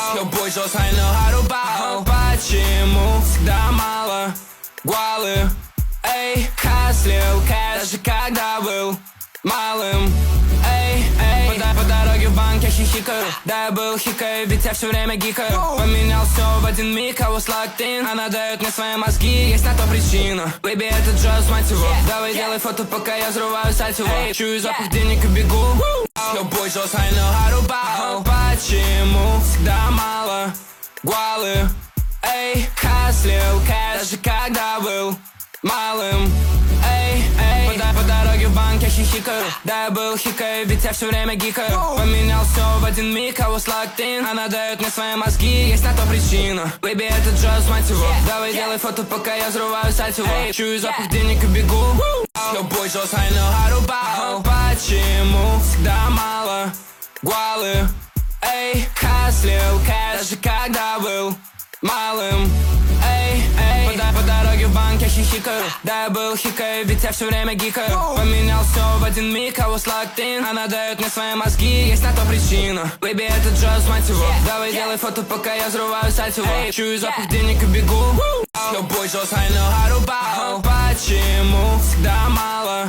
Любой just I know how to bow. Почему всегда мало гуалы? Эй, хаслил кэш, даже когда был малым. Эй, эй, по дороге в банк я хихикаю. Да, я был хикаю, ведь я все время гикаю. Поменял все в один миг, I was locked in. Она дает мне свои мозги, есть на то причина. Baby, это just мать его. Давай делай фото, пока я взрываю сальтиво. Чую запах денег и бегу. Любой just I know how to bow. Почему всегда мало гуалы? Эй, хаслил кэш, даже когда был малым. Эй, эй, по дороге в банк я хихикаю. Да, я был хикаю, ведь я все время гикаю. Поменял все в один миг, I was locked in. Она дает мне свои мозги, есть на то причина. Baby, это just мать его. Давай делай фото, пока я взрываю сальтиво. Чую запах денег и бегу. Любой just I know how to bow. Почему всегда мало гуалы? Эй, хаслил кэш, даже когда был малым. Эй, эй, по дороге в банк я хихикаю. Да, я был хикаю, ведь я все время гикаю. Поменял все в один миг, I was locked in. Она дает мне свои мозги, есть на то причина. Baby, это just мать его. Давай делай фото, пока я взрываю сальтиво. Чую запах денег и бегу. Любой just I know how to bow. Почему всегда мало